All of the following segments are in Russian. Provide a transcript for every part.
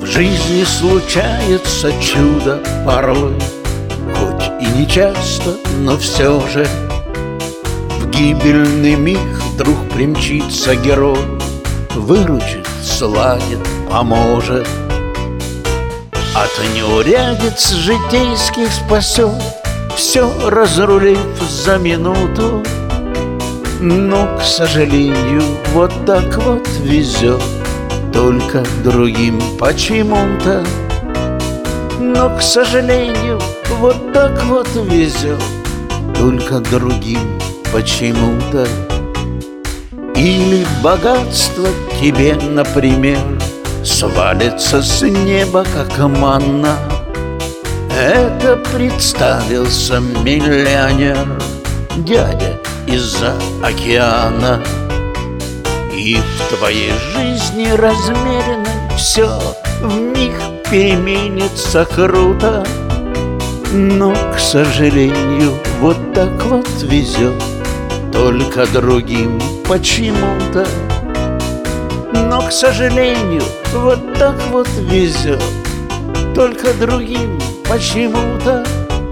жизни случается чудо порой, хоть и не часто, но все же. В гибельный миг вдруг примчится герой, выручит, сладит, поможет. От неурядиц житейских спасет, все разрулив за минуту. Но, к сожалению, вот так вот везет только другим почему-то. Но, к сожалению, вот так вот везет только другим почему-то. Или богатство тебе, например, свалится с неба, как манна. Это представился миллионер, дядя из-за океана. И в твоей жизни размеренной все вмиг переменится круто. Но, к сожалению, вот так вот везет только другим почему-то. Но, к сожалению, вот так вот везет только другим почему-то.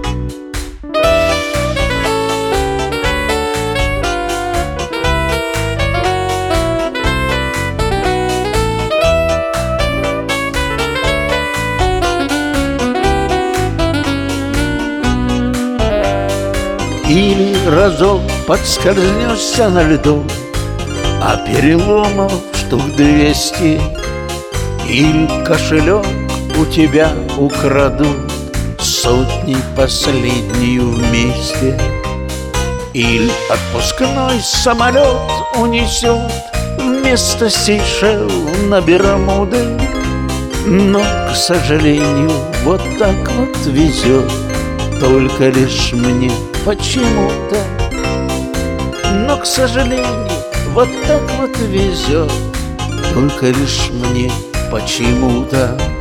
Или разок подскользнешься на льду, а переломов штук 200. Или кошелек у тебя украдут сотни последнюю вместе. Или отпускной самолет унесет вместо Сейшел на Бермуды. Но, к сожалению, вот так вот везет только лишь мне почему-то. Но, к сожалению, вот так вот везет только лишь мне почему-то.